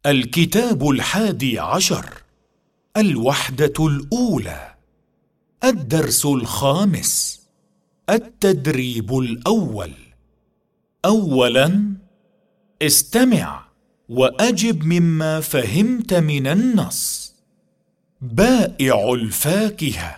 الكتاب 11، الوحدة الأولى، الدرس 5، التدريب الأول. أولاً، استمع وأجب مما فهمت من النص. بائع الفاكهة.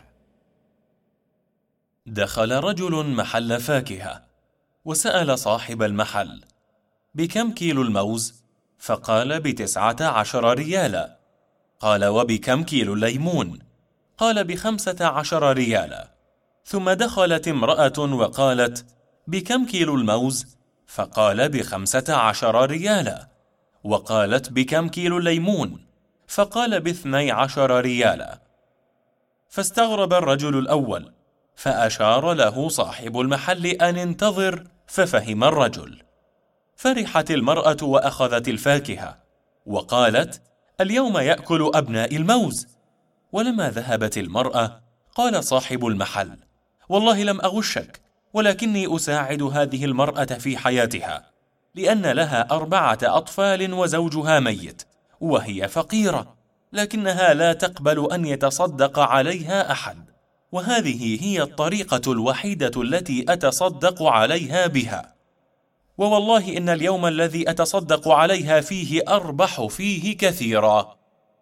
دخل رجل محل فاكهة وسأل صاحب المحل: بكم كيلو الموز؟ فقال: ب19 ريالا. قال: وبكم كيلو الليمون؟ قال: ب15 ريالا. ثم دخلت امرأة وقالت: بكم كيلو الموز؟ فقال: ب15 ريالا. وقالت: بكم كيلو الليمون؟ فقال: ب12 ريالا. فاستغرب الرجل الأول، فأشار له صاحب المحل أن انتظر، ففهم الرجل. فرحت المرأة وأخذت الفاكهة وقالت: اليوم يأكل أبناء الموز. ولما ذهبت المرأة قال صاحب المحل: والله لم أغشك، ولكني أساعد هذه المرأة في حياتها، لأن لها 4 أطفال وزوجها ميت، وهي فقيرة، لكنها لا تقبل أن يتصدق عليها أحد، وهذه هي الطريقة الوحيدة التي أتصدق عليها بها، ووالله إن اليوم الذي أتصدق عليها فيه أربح فيه كثيرا.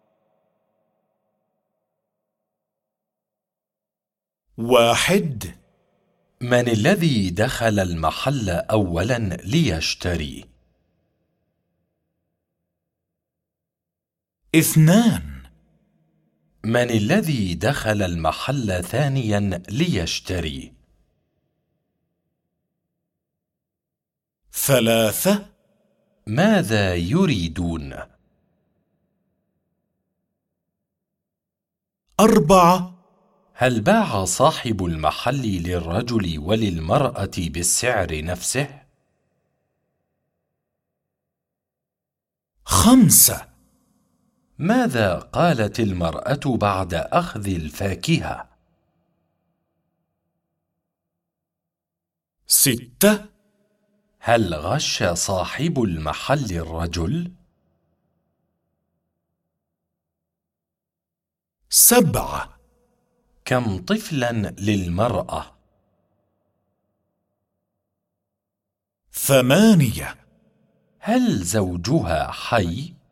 1. من الذي دخل المحل أولاً ليشتري؟ 2. من الذي دخل المحل ثانياً ليشتري؟ 3. ماذا يريدون؟ 4. هل باع صاحب المحل للرجل وللمرأة بالسعر نفسه؟ 5. ماذا قالت المرأة بعد أخذ الفاكهة؟ 6. هل غش صاحب المحل الرجل؟ 7. كم طفلاً للمرأة؟ 8. هل زوجها حي؟